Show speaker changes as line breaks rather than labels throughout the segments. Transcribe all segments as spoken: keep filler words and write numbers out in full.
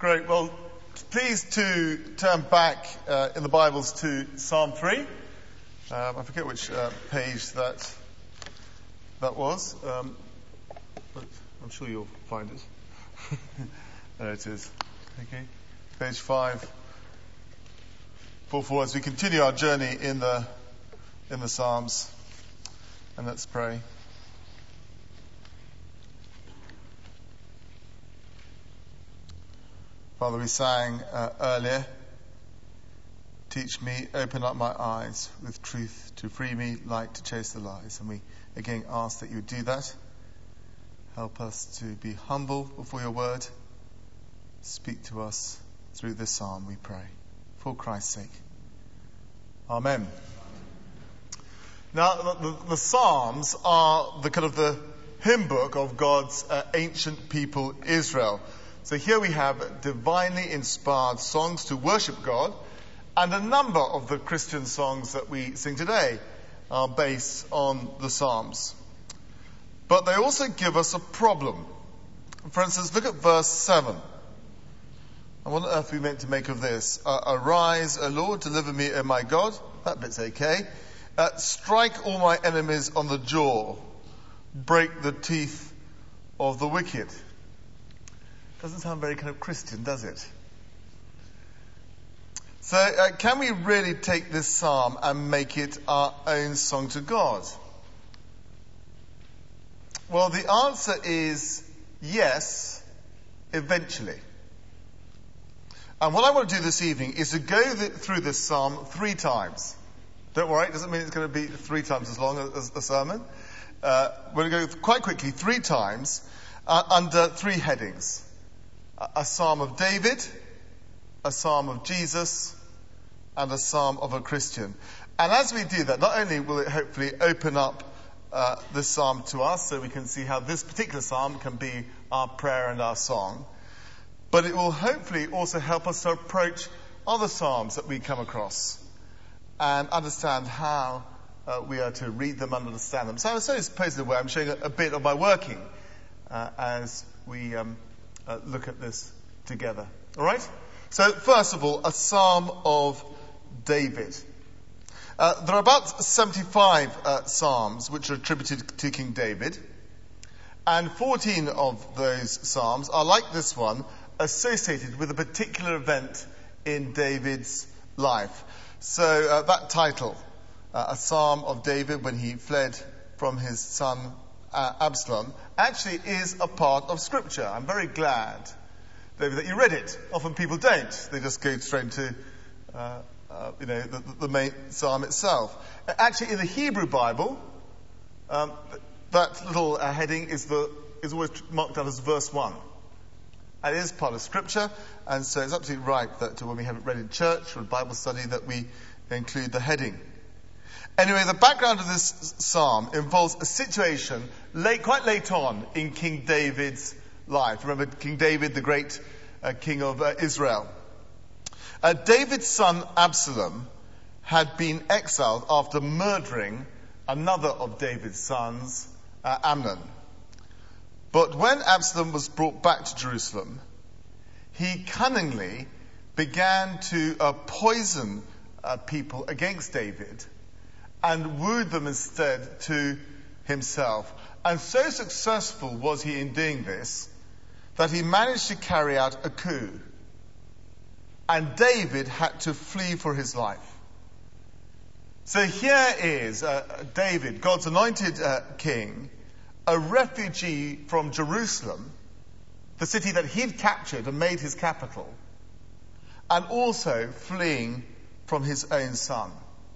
Great. Well, please to turn back uh, in the Bibles to Psalm three. Um, I forget which uh, page that that was, um, but I'm sure you'll find it. There it is. Okay, page five. Four four. As we continue our journey in the in the Psalms, and let's pray. Father, we sang uh, earlier, teach me, open up my eyes with truth to free me, light to chase the lies. And we again ask that you would do that. Help us to be humble before your word. Speak to us through this psalm, we pray. For Christ's sake. Amen. Now, the, the Psalms are the kind of the hymn book of God's uh, ancient people, Israel. So here we have divinely inspired songs to worship God, and a number of the Christian songs that we sing today are based on the Psalms. But they also give us a problem. For instance, look at verse seven. And what on earth are we meant to make of this? Uh, Arise, O Lord, deliver me, O my God. That bit's okay. Uh, strike all my enemies on the jaw. Break the teeth of the wicked. Doesn't sound very kind of Christian, does it? So, uh, can we really take this psalm and make it our own song to God? Well, the answer is yes, eventually. And what I want to do this evening is to go th- through this psalm three times. Don't worry, it doesn't mean it's going to be three times as long as the sermon. Uh, we're going to go quite quickly three times uh, under three headings. A psalm of David, a psalm of Jesus, and a psalm of a Christian. And as we do that, not only will it hopefully open up uh, this psalm to us so we can see how this particular psalm can be our prayer and our song, but it will hopefully also help us to approach other psalms that we come across and understand how uh, we are to read them and understand them. So I suppose in a way I'm showing a, a bit of my working uh, as we um, Uh, look at this together. All right? So, first of all, a psalm of David. Uh, there are about seventy-five uh, psalms which are attributed to King David, and fourteen of those psalms are like this one, associated with a particular event in David's life. So, uh, that title, uh, a psalm of David when he fled from his son Uh, Absalom, actually is a part of Scripture. I'm very glad, David, that you read it. Often people don't. They just go straight into, uh, uh, you know, the, the main psalm itself. Actually, in the Hebrew Bible, um, that little uh, heading is the is always marked out as verse one. And it is part of Scripture, and so it's absolutely right that when we have it read in church or in Bible study that we include the heading. Anyway, the background of this psalm involves a situation late, quite late on in King David's life. Remember King David, the great uh, king of uh, Israel. Uh, David's son Absalom had been exiled after murdering another of David's sons, uh, Amnon. But when Absalom was brought back to Jerusalem, he cunningly began to uh, poison uh, people against David and wooed them instead to himself. And so successful was he in doing this that he managed to carry out a coup. And David had to flee for his life. So here is uh, David, God's anointed uh, king, a refugee from Jerusalem, the city that he'd captured and made his capital, and also fleeing from his own son.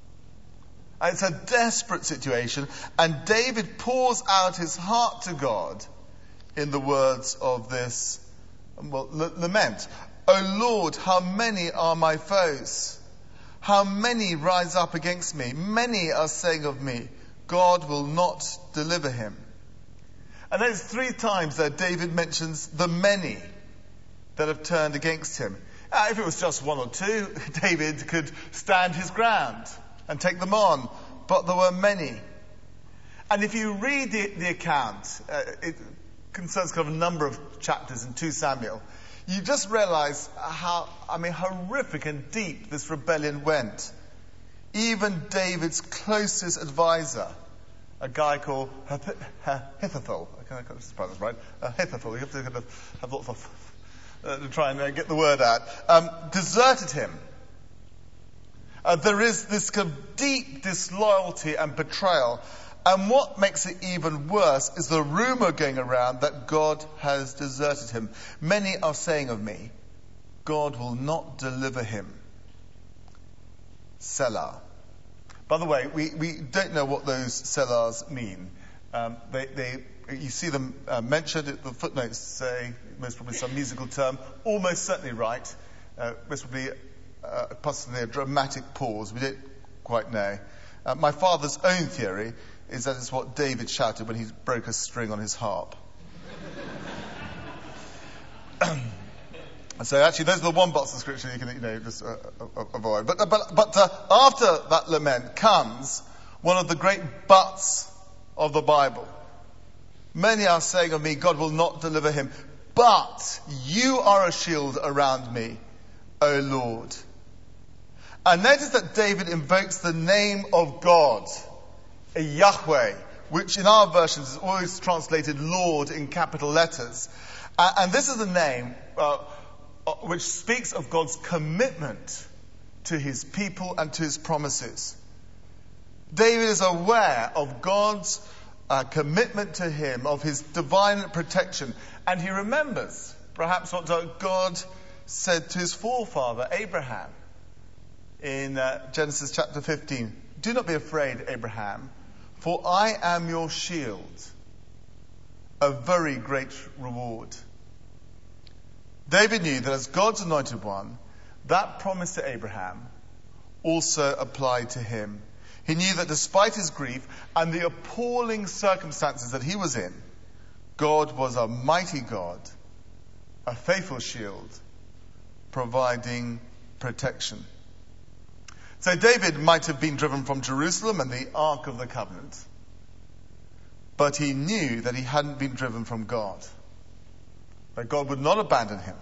It's a desperate situation, and David pours out his heart to God in the words of this well, l- lament. O Lord, how many are my foes? How many rise up against me? Many are saying of me, God will not deliver him. And there's three times that David mentions the many that have turned against him. Uh, if it was just one or two, David could stand his ground and take them on. But there were many. And if you read the, the account, uh, it concerns kind of a number of chapters in Second Samuel, you just realize how, I mean, horrific and deep this rebellion went. Even David's closest advisor, a guy called Ahithophel, I can't pronounce this right, Ahithophel, you have to kind of have lots of, uh, to try and uh, get the word out, um, deserted him. Uh, there is this kind of deep disloyalty and betrayal. And what makes it even worse is the rumor going around that God has deserted him. Many are saying of me, God will not deliver him. Selah. By the way, we, we don't know what those selahs mean. Um, they, they, you see them uh, mentioned, the footnotes say, most probably some musical term, almost certainly right, uh, most probably uh, possibly a dramatic pause, we don't quite know. Uh, my father's own theory is that it's what David shouted when he broke a string on his harp. So actually, those are the one parts of Scripture you can, you know, just uh, uh, avoid. But but but uh, after that lament comes one of the great buts of the Bible. Many are saying of me, God will not deliver him, but you are a shield around me, O Lord. And notice that David invokes the name of God, Yahweh, which in our versions is always translated Lord in capital letters. Uh, and this is a name uh, which speaks of God's commitment to his people and to his promises. David is aware of God's uh, commitment to him, of his divine protection. And he remembers perhaps what God said to his forefather, Abraham, in uh, Genesis chapter fifteen. Do not be afraid, Abraham, for I am your shield, a very great reward. David knew that as God's anointed one, that promise to Abraham also applied to him. He knew that despite his grief and the appalling circumstances that he was in, God was a mighty God, a faithful shield, providing protection. So David might have been driven from Jerusalem and the Ark of the Covenant, but he knew that he hadn't been driven from God, that God would not abandon him.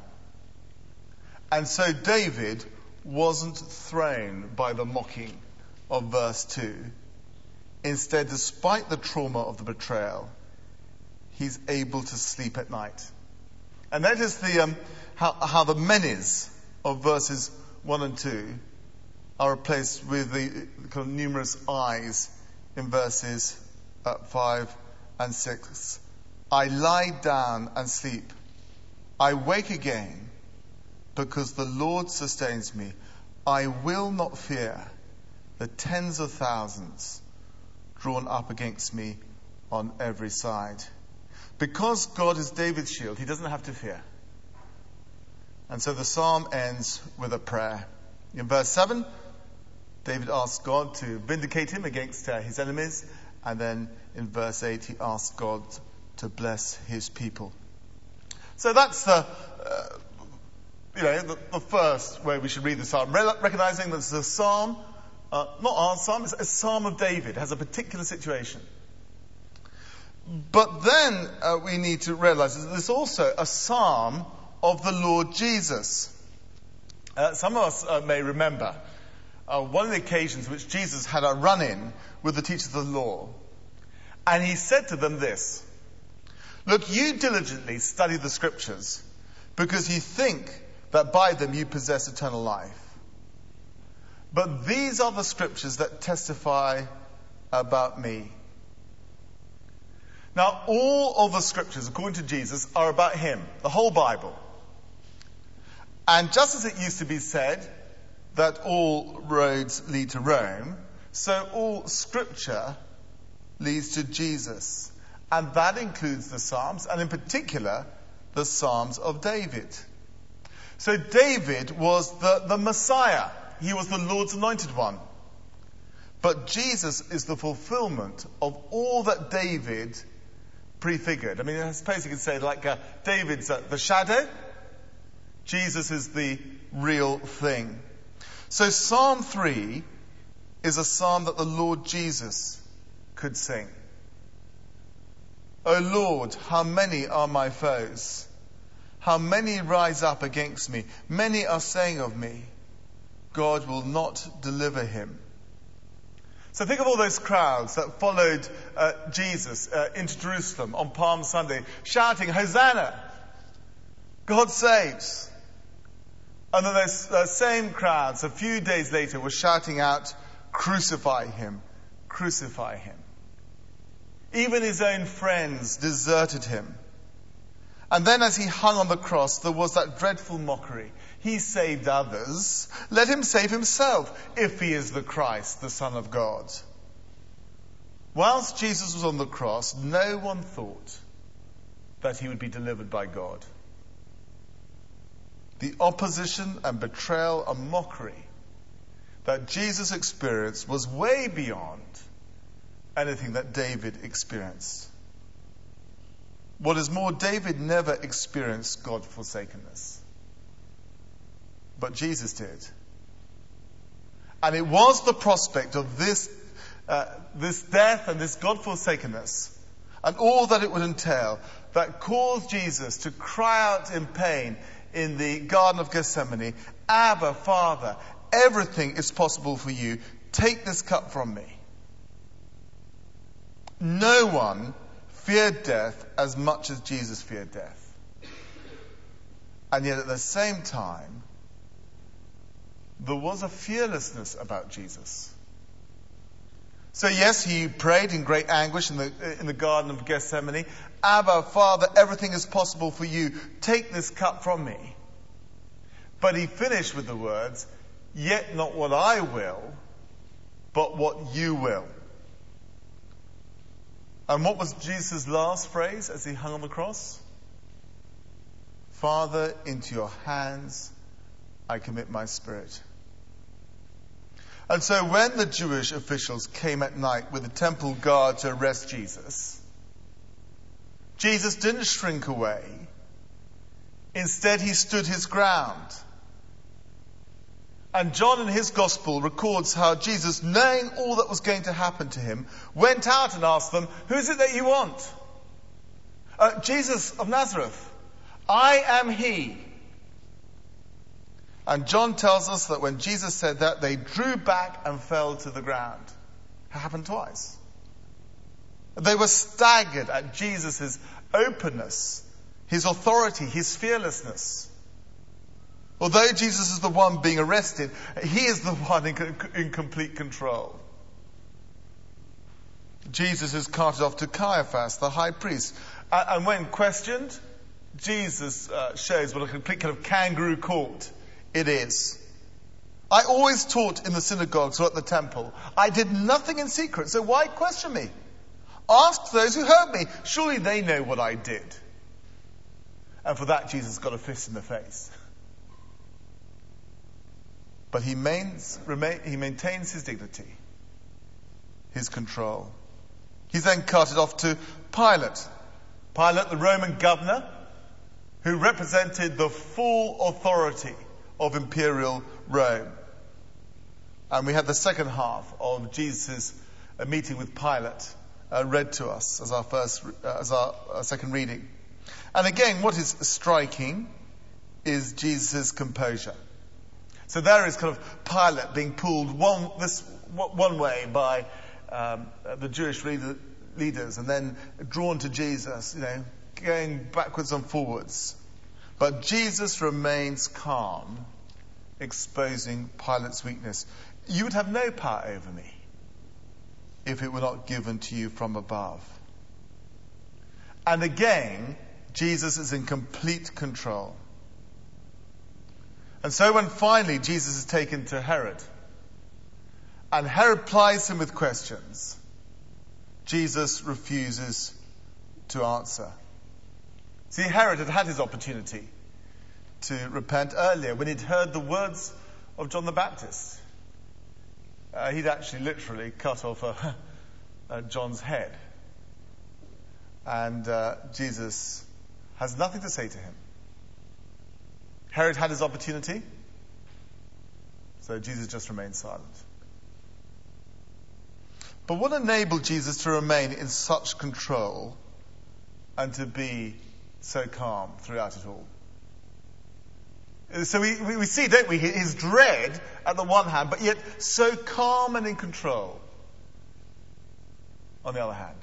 And so David wasn't thrown by the mocking of verse two. Instead, despite the trauma of the betrayal, he's able to sleep at night. And notice the, um, how, how the menes of verses one and two are replaced with the kind of numerous I's in verses uh, five and six. I lie down and sleep. I wake again because the Lord sustains me. I will not fear the tens of thousands drawn up against me on every side. Because God is David's shield, he doesn't have to fear. And so the psalm ends with a prayer. In verse seven, David asks God to vindicate him against uh, his enemies. And then in verse eight, he asks God to bless his people. So that's the, uh, you know, the, the first way we should read the psalm. Re- recognizing that it's a psalm, uh, not our psalm, it's a psalm of David. It has a particular situation. But then uh, we need to realize that there's also a psalm of the Lord Jesus. Uh, some of us uh, may remember Uh, one of the occasions which Jesus had a run-in with the teachers of the law. And he said to them this, look, you diligently study the scriptures because you think that by them you possess eternal life. But these are the scriptures that testify about me. Now, all of the scriptures, according to Jesus, are about him, the whole Bible. And just as it used to be said that all roads lead to Rome, so all scripture leads to Jesus. And that includes the Psalms, and in particular, the Psalms of David. So David was the, the Messiah. He was the Lord's anointed one. But Jesus is the fulfillment of all that David prefigured. I mean, I suppose you could say like uh, David's uh, the shadow. Jesus is the real thing. So Psalm three is a psalm that the Lord Jesus could sing. O Lord, how many are my foes? how many rise up against me. Many are saying of me, God will not deliver him. So think of all those crowds that followed uh, Jesus uh, into Jerusalem on Palm Sunday, shouting, Hosanna! God saves. And then those uh, same crowds, a few days later, were shouting out, crucify him, crucify him. Even his own friends deserted him. And then as he hung on the cross, there was that dreadful mockery. He saved others. Let him save himself, if he is the Christ, the Son of God. Whilst Jesus was on the cross, no one thought that he would be delivered by God. The opposition and betrayal and mockery that Jesus experienced was way beyond anything that David experienced. What is more, David never experienced God-forsakenness. But Jesus did. And it was the prospect of this, uh, this death and this God-forsakenness and all that it would entail that caused Jesus to cry out in pain in the Garden of Gethsemane, Abba, Father, everything is possible for you. Take this cup from me. No one feared death as much as Jesus feared death. And yet at the same time, there was a fearlessness about Jesus. So yes, he prayed in great anguish in the, in the Garden of Gethsemane, Abba, Father, everything is possible for you. Take this cup from me. But he finished with the words, yet not what I will, but what you will. And what was Jesus' last phrase as he hung on the cross? Father, into your hands I commit my spirit. And so when the Jewish officials came at night with the temple guard to arrest Jesus, Jesus didn't shrink away. Instead, he stood his ground. And John in his gospel records how Jesus, knowing all that was going to happen to him, went out and asked them, who is it that you want? Uh, Jesus of Nazareth. I am he. And John tells us that when Jesus said that, they drew back and fell to the ground. It happened twice. They were staggered at Jesus' openness, his authority, his fearlessness. Although Jesus is the one being arrested, he is the one in, in complete control. Jesus is carted off to Caiaphas, the high priest. And, and when questioned, Jesus uh, shows what a complete kind of kangaroo court it is. I always taught in the synagogues or at the temple. I did nothing in secret, so why question me? Ask those who heard me. Surely they know what I did. And for that, Jesus got a fist in the face. But he, mains, remain, he maintains his dignity, his control. He's then carted off to Pilate. Pilate, the Roman governor, who represented the full authority of imperial Rome. And we had the second half of Jesus' uh, meeting with Pilate uh, read to us as our first, uh, as our uh, second reading. And again, what is striking is Jesus' composure. So there is kind of Pilate being pulled one this one way by um, the Jewish leader, leaders, and then drawn to Jesus, you know, going backwards and forwards. But Jesus remains calm, exposing Pilate's weakness. You would have no power over me if it were not given to you from above. And again, Jesus is in complete control. And so when finally Jesus is taken to Herod, and Herod plies him with questions, Jesus refuses to answer. See, Herod had had his opportunity to repent earlier when he'd heard the words of John the Baptist. Uh, he'd actually literally cut off uh, uh, John's head. And uh, Jesus has nothing to say to him. Herod had his opportunity, so Jesus just remained silent. But what enabled Jesus to remain in such control and to be so calm throughout it all? So we, we, we see, don't we, his dread at the one hand, but yet so calm and in control on the other hand.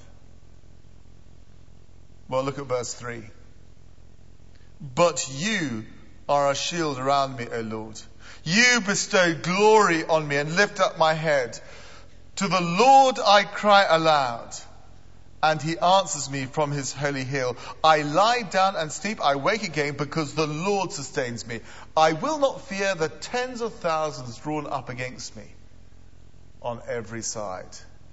Well, look at verse three. But you are a shield around me, O Lord. You bestow glory on me and lift up my head. To the Lord I cry aloud, and he answers me from his holy hill. I lie down and sleep, I wake again, because the Lord sustains me. I will not fear the tens of thousands drawn up against me on every side.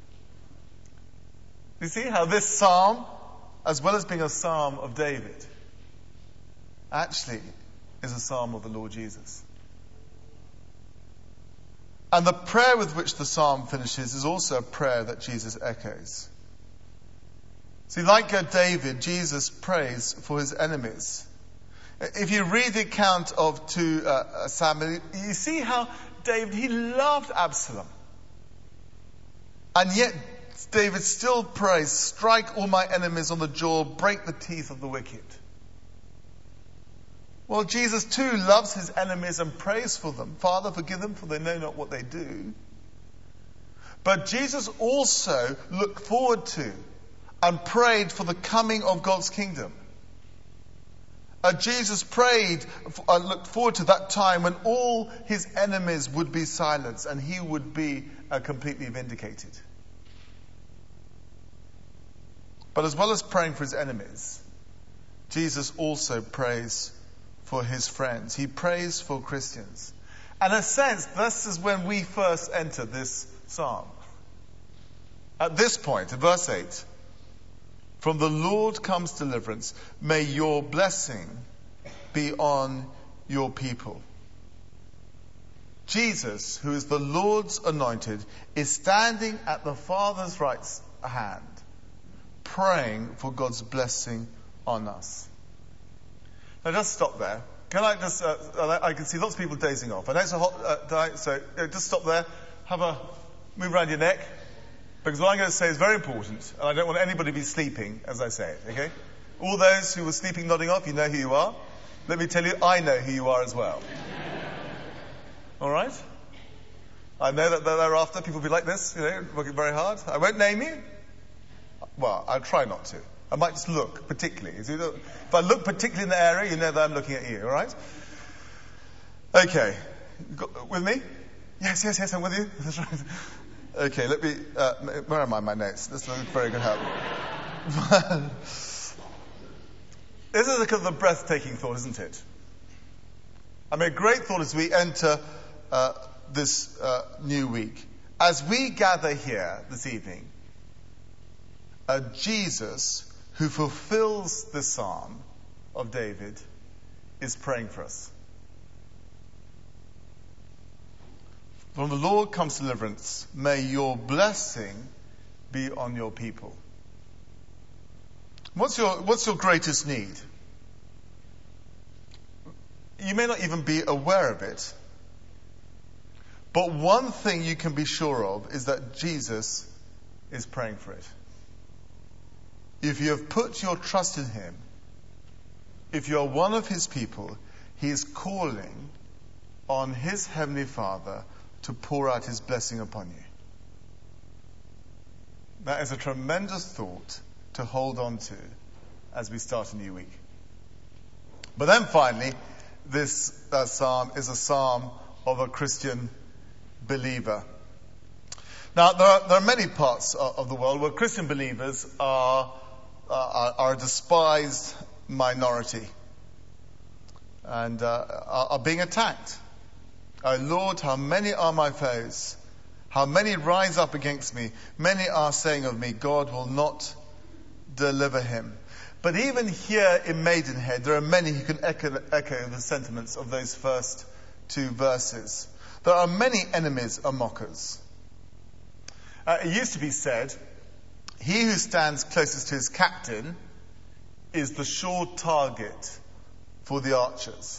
You see how this psalm, as well as being a psalm of David, actually is a psalm of the Lord Jesus. And the prayer with which the psalm finishes is also a prayer that Jesus echoes. See, like uh, David, Jesus prays for his enemies. If you read the account of two uh, Samuel, you see how David, he loved Absalom. And yet David still prays, strike all my enemies on the jaw, break the teeth of the wicked. Well, Jesus too loves his enemies and prays for them. Father, forgive them, for they know not what they do. But Jesus also looked forward to and prayed for the coming of God's kingdom. Uh, Jesus prayed, uh, looked forward to that time when all his enemies would be silenced and he would be uh, completely vindicated. But as well as praying for his enemies, Jesus also prays for his friends. He prays for Christians. And in a sense, this is when we first enter this psalm. At this point, in verse eight, from the Lord comes deliverance. May your blessing be on your people. Jesus, who is the Lord's anointed, is standing at the Father's right hand, praying for God's blessing on us. Now just stop there. Can I just, uh, I can see lots of people dozing off. I know it's a hot uh, day, so uh, just stop there. Have a move around your neck. Because what I'm going to say is very important, and I don't want anybody to be sleeping as I say it, okay? All those who were sleeping nodding off, you know who you are. Let me tell you, I know who you are as well. Alright? I know that thereafter people will be like this, you know, working very hard. I won't name you. Well, I'll try not to. I might just look particularly. If I look particularly in the area, you know that I'm looking at you, alright? Okay. With me? Yes, yes, yes, I'm with you. That's right. Okay, let me, uh, where am I, my notes? This is a very good help. This is a kind of a breathtaking thought, isn't it? I mean, a great thought as we enter uh, this uh, new week. As we gather here this evening, a Jesus who fulfills the psalm of David is praying for us. From the Lord comes deliverance. May your blessing be on your people. What's your, what's your greatest need? You may not even be aware of it. But one thing you can be sure of is that Jesus is praying for it. If you have put your trust in him, if you are one of his people, he is calling on his heavenly Father to pour out his blessing upon you. That is a tremendous thought to hold on to as we start a new week. But then finally, this uh, psalm is a psalm of a Christian believer. Now, there are, there are many parts of, of the world where Christian believers are, uh, are, are a despised minority and uh, are, are being attacked. O Lord, how many are my foes? How many rise up against me? Many are saying of me, God will not deliver him. But even here in Maidenhead, there are many who can echo, echo the sentiments of those first two verses. There are many enemies and mockers. Uh, it used to be said, he who stands closest to his captain is the sure target for the archers.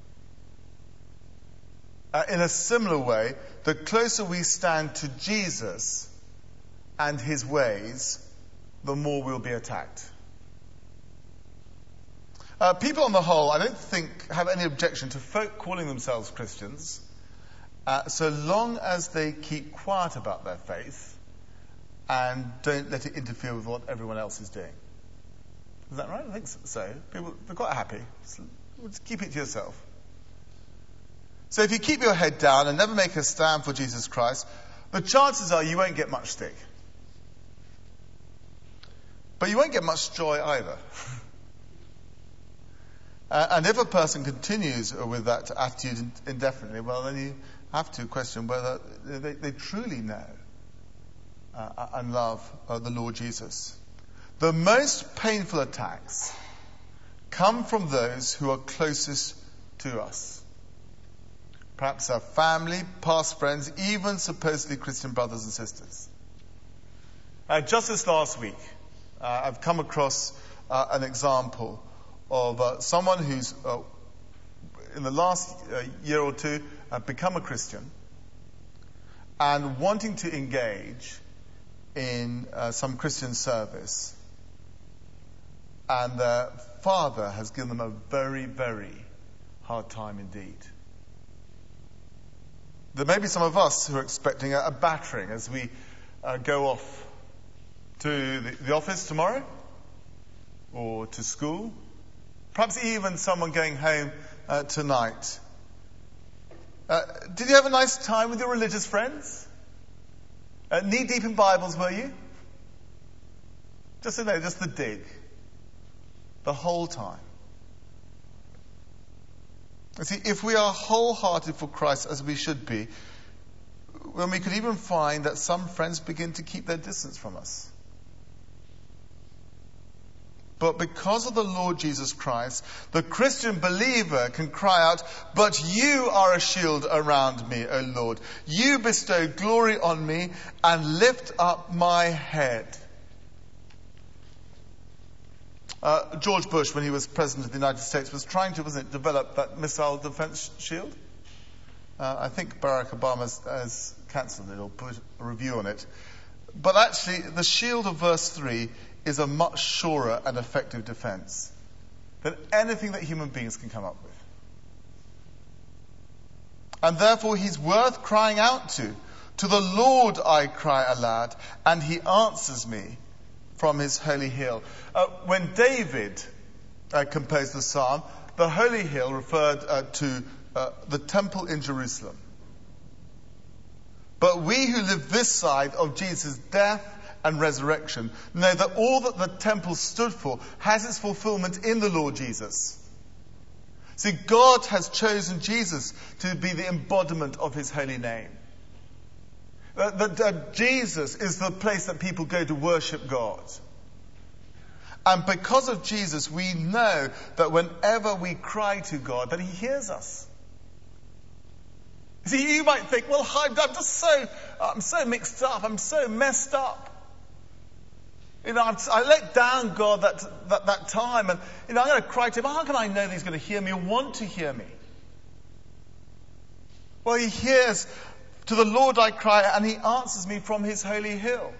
Uh, in a similar way, the closer we stand to Jesus and his ways, the more we'll be attacked. Uh, people on the whole, I don't think, have any objection to folk calling themselves Christians, uh, so long as they keep quiet about their faith and don't let it interfere with what everyone else is doing. Is that right? I think so. People, they're quite happy. So just keep it to yourself. So if you keep your head down and never make a stand for Jesus Christ, the chances are you won't get much stick. But you won't get much joy either. uh, and if a person continues with that attitude indefinitely, well, then you have to question whether they, they truly know uh, and love uh, the Lord Jesus. The most painful attacks come from those who are closest to us. Perhaps our family, past friends, even supposedly Christian brothers and sisters. Uh, just this last week, uh, I've come across uh, an example of uh, someone who's, uh, in the last uh, year or two, uh, become a Christian and wanting to engage in uh, some Christian service. And their father has given them a very, very hard time indeed. There may be some of us who are expecting a, a battering as we uh, go off to the, the office tomorrow or to school. Perhaps even someone going home uh, tonight. Uh, did you have a nice time with your religious friends? Uh, knee deep in Bibles, were you? Just to know, just the dig. The whole time. You see, if we are wholehearted for Christ as we should be, then we could even find that some friends begin to keep their distance from us. But because of the Lord Jesus Christ, the Christian believer can cry out, "But you are a shield around me, O Lord. You bestow glory on me and lift up my head." Uh, George Bush, when he was president of the United States, was trying to, wasn't it, develop that missile defense shield. Uh, I think Barack Obama has, has cancelled it or put a review on it. But actually, the shield of verse three is a much surer and effective defense than anything that human beings can come up with. And therefore, he's worth crying out to. To the Lord I cry aloud, and he answers me from his holy hill. Uh, when David uh, composed the psalm, the holy hill referred uh, to uh, the temple in Jerusalem. But we who live this side of Jesus' death and resurrection know that all that the temple stood for has its fulfillment in the Lord Jesus. See, God has chosen Jesus to be the embodiment of his holy name. That, that, that Jesus is the place that people go to worship God. And because of Jesus, we know that whenever we cry to God, that he hears us. See, you might think, well, I'm just so, I'm so mixed up, I'm so messed up. You know, I'm, I let down God that, that, that time, and, you know, I'm going to cry to him. How can I know that he's going to hear me or want to hear me? Well, he hears. To the Lord I cry, and he answers me from his holy hill.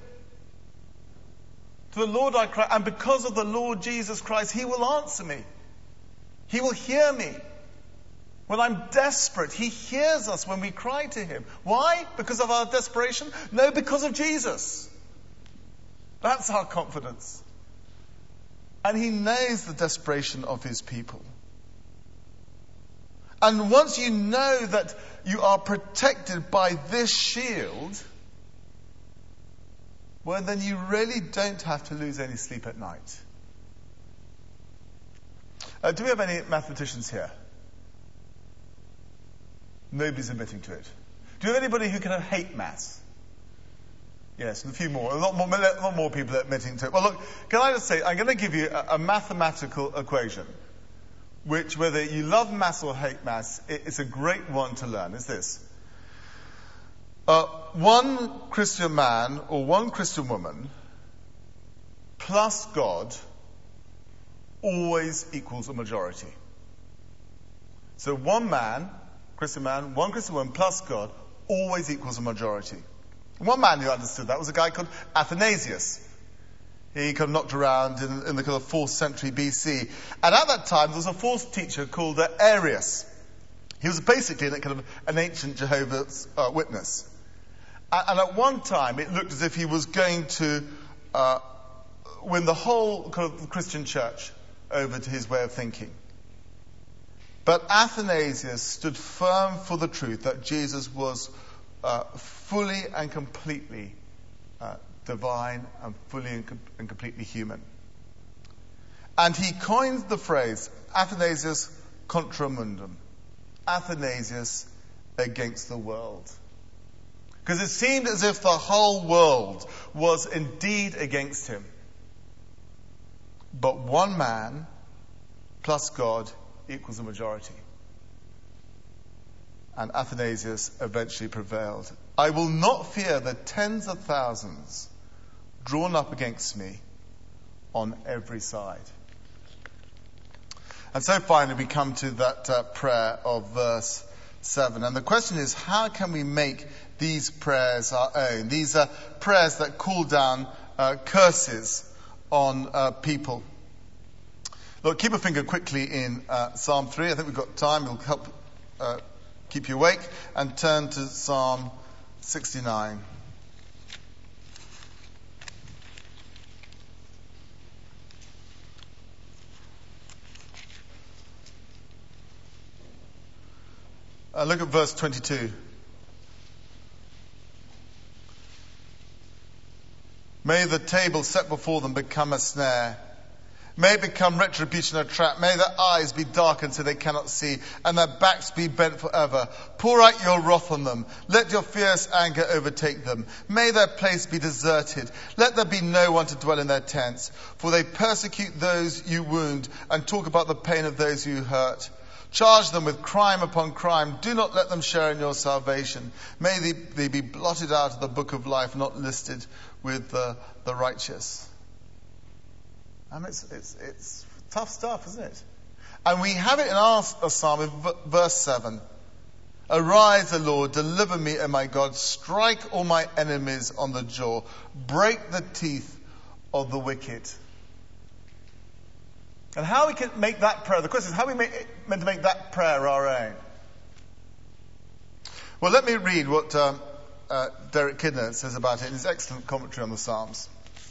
To the Lord I cry, and because of the Lord Jesus Christ, he will answer me. He will hear me. When I'm desperate, he hears us when we cry to him. Why? Because of our desperation? No, because of Jesus. That's our confidence. And he knows the desperation of his people. And once you know that you are protected by this shield, well, then you really don't have to lose any sleep at night. Uh, do we have any mathematicians here? Nobody's admitting to it. Do you have anybody who can hate maths? Yes, and a few more. A lot more, a lot more people admitting to it. Well, look, can I just say, I'm going to give you a, a mathematical equation, which, whether you love maths or hate maths, it's a great one to learn. It's this. Uh, one Christian man or one Christian woman plus God always equals a majority. So one man, Christian man, one Christian woman plus God always equals a majority. One man who understood that was a guy called Athanasius. He kind of knocked around in, in the kind of fourth century B C. And at that time, there was a false teacher called uh, Arius. He was basically an, kind of an ancient Jehovah's uh, Witness. And, and at one time, it looked as if he was going to uh, win the whole kind of Christian church over to his way of thinking. But Athanasius stood firm for the truth that Jesus was uh, fully and completely uh, divine and fully and, com- and completely human. And he coined the phrase Athanasius contra mundum. Athanasius against the world. Because it seemed as if the whole world was indeed against him. But one man plus God equals a majority. And Athanasius eventually prevailed. I will not fear the tens of thousands drawn up against me on every side. And so finally we come to that uh, prayer of verse seven. And the question is, how can we make these prayers our own? These are prayers that call down uh, curses on uh, people. Look, keep a finger quickly in uh, Psalm three. I think we've got time. It'll help uh, keep you awake. And turn to Psalm sixty-nine. Uh, look at verse twenty-two. May the table set before them become a snare. May it become retribution a trap. May their eyes be darkened so they cannot see, and their backs be bent forever. Pour out your wrath on them. Let your fierce anger overtake them. May their place be deserted. Let there be no one to dwell in their tents. For they persecute those you wound, and talk about the pain of those you hurt. Charge them with crime upon crime. Do not let them share in your salvation. May they, they be blotted out of the book of life, not listed with the, the righteous. And it's, it's, it's tough stuff, isn't it? And we have it in our, our psalm in v- verse seven. Arise, O Lord, deliver me, O my God. Strike all my enemies on the jaw. Break the teeth of the wicked. And how we can make that prayer, the question is, how are we make, meant to make that prayer our own? Well, let me read what um, uh, Derek Kidner says about it in his excellent commentary on the Psalms.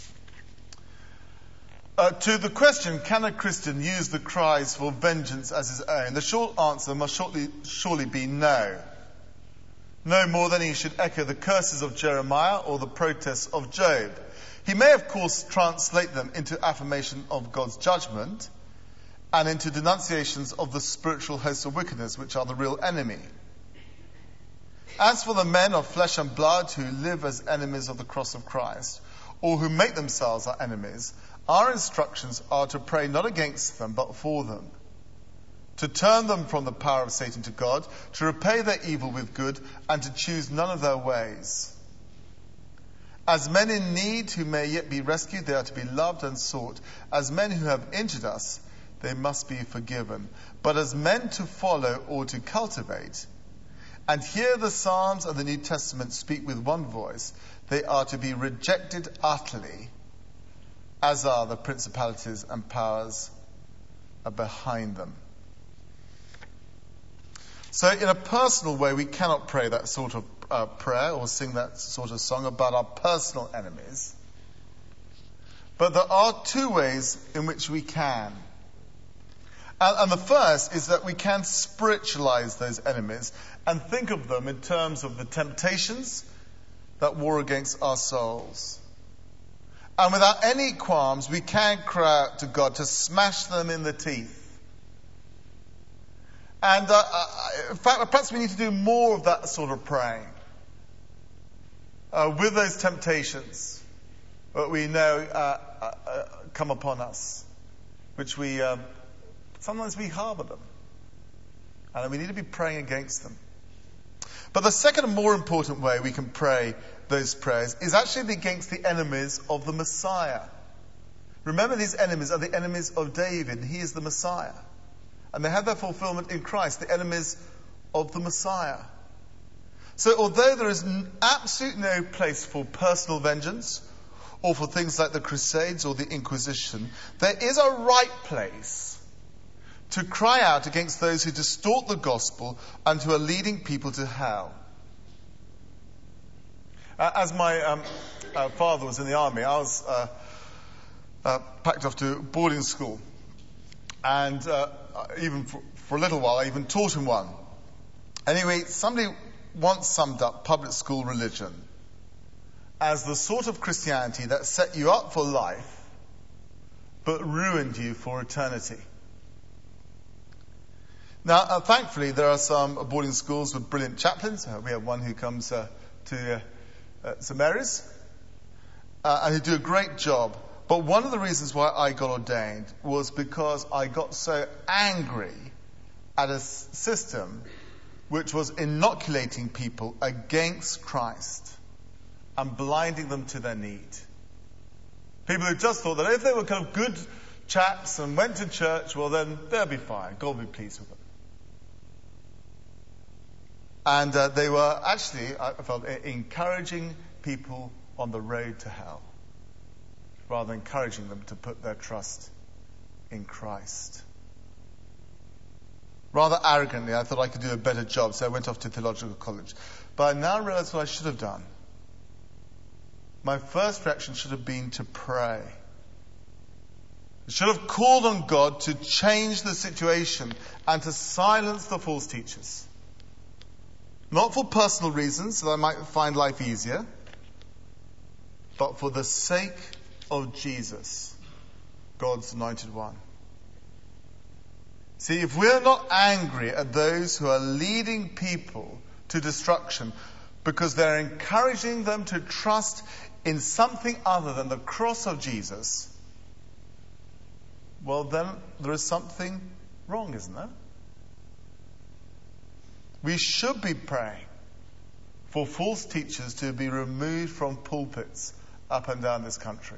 Uh, to the question, can a Christian use the cries for vengeance as his own? The short answer must shortly, surely be no. No more than he should echo the curses of Jeremiah or the protests of Job. He may, of course, translate them into affirmation of God's judgment and into denunciations of the spiritual hosts of wickedness, which are the real enemy. As for the men of flesh and blood who live as enemies of the cross of Christ, or who make themselves our enemies, our instructions are to pray not against them, but for them, to turn them from the power of Satan to God, to repay their evil with good, and to choose none of their ways. As men in need who may yet be rescued, they are to be loved and sought. As men who have injured us, they must be forgiven. But as men to follow or to cultivate, and here the Psalms and the New Testament speak with one voice, they are to be rejected utterly, as are the principalities and powers behind them. So in a personal way, we cannot pray that sort of uh, prayer or sing that sort of song about our personal enemies. But there are two ways in which we can. And, and the first is that we can spiritualize those enemies and think of them in terms of the temptations that war against our souls. And without any qualms, we can cry out to God to smash them in the teeth. And uh, uh, in fact, perhaps we need to do more of that sort of praying. Uh, with those temptations that we know uh, uh, uh, come upon us, which we, um, sometimes we harbour them. And we need to be praying against them. But the second and more important way we can pray those prayers is actually against the enemies of the Messiah. Remember, these enemies are the enemies of David. He is the Messiah. And they have their fulfillment in Christ, the enemies of the Messiah. So although there is absolutely no place for personal vengeance or for things like the Crusades or the Inquisition, there is a right place to cry out against those who distort the gospel and who are leading people to hell. Uh, as my um, uh, father was in the army, I was uh, uh, packed off to boarding school. And uh, even for, for a little while, I even taught him one. Anyway, somebody once summed up public school religion as the sort of Christianity that set you up for life, but ruined you for eternity. Now, uh, thankfully, there are some boarding schools with brilliant chaplains. Uh, we have one who comes uh, to uh, uh, Saint Mary's, uh, and who do a great job. But one of the reasons why I got ordained was because I got so angry at a s- system which was inoculating people against Christ and blinding them to their need. People who just thought that if they were kind of good chaps and went to church, well then they'll be fine. God will be pleased with them. And uh, they were actually, I felt, encouraging people on the road to hell, rather than encouraging them to put their trust in Christ. Rather arrogantly, I thought I could do a better job, so I went off to theological college. But I now realize what I should have done. My first reaction should have been to pray. I should have called on God to change the situation and to silence the false teachers. Not for personal reasons, so that I might find life easier, but for the sake of Jesus, God's anointed one. See, if we're not angry at those who are leading people to destruction because they're encouraging them to trust in something other than the cross of Jesus, well then there is something wrong, isn't there? We should be praying for false teachers to be removed from pulpits up and down this country.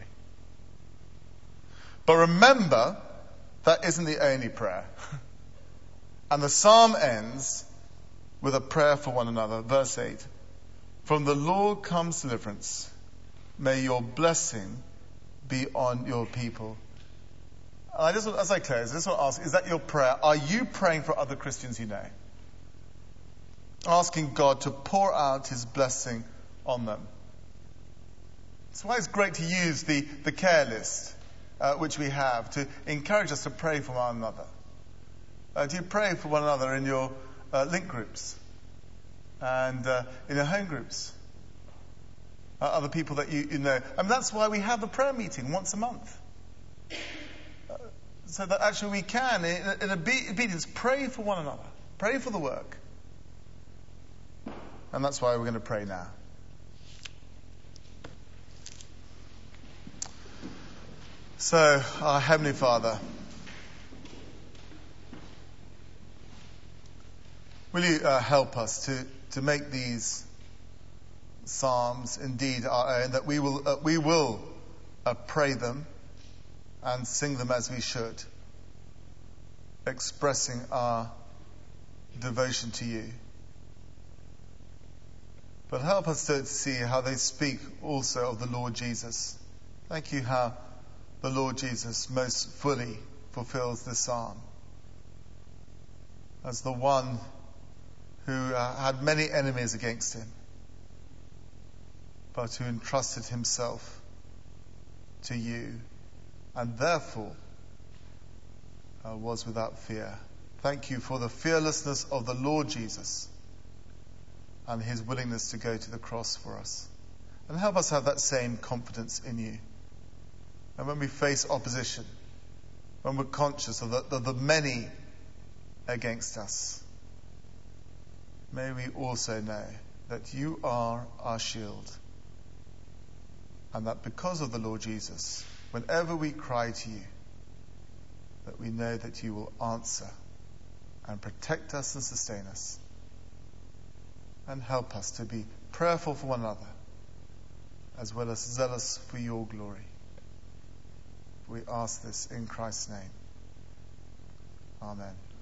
But remember, that isn't the only prayer. And the psalm ends with a prayer for one another. Verse eight. From the Lord comes deliverance. May your blessing be on your people. And I just, as I close, I just want to ask, is that your prayer? Are you praying for other Christians you know? Asking God to pour out his blessing on them. That's why it's great to use the, the care list, uh, which we have, to encourage us to pray for one another. Uh, do you pray for one another in your uh, link groups and uh, in your home groups? Uh, other people that you, you know. I mean, that's why we have the prayer meeting once a month. Uh, so that actually we can, in, in obedience, pray for one another. Pray for the work. And that's why we're going to pray now. So, our Heavenly Father, will you uh, help us to, to make these psalms indeed our own, that we will, uh, we will uh, pray them and sing them as we should, expressing our devotion to you. But help us to see how they speak also of the Lord Jesus. Thank you how the Lord Jesus most fully fulfills this psalm as the one who uh, had many enemies against him, but who entrusted himself to you and therefore uh, was without fear. Thank you for the fearlessness of the Lord Jesus and his willingness to go to the cross for us. And help us have that same confidence in you. And when we face opposition, when we're conscious of the, the, the many against us, may we also know that you are our shield. And that because of the Lord Jesus, whenever we cry to you, that we know that you will answer and protect us and sustain us. And help us to be prayerful for one another, as well as zealous for your glory. We ask this in Christ's name. Amen.